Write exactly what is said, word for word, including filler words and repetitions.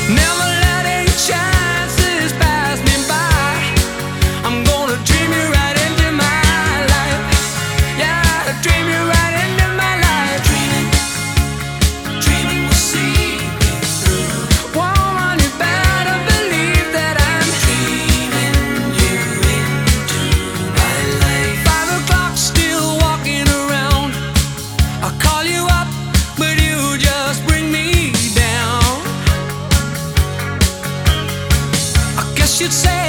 Never letting chances pass me by. I'm gonna dream you right into my life. Yeah, dream you right into my life. Dreaming, dreaming will see me through. Woman, you better believe that I'm dreaming you into my life. Five o'clock, still walking around. I call you up, but you just bring me down. I guess you'd say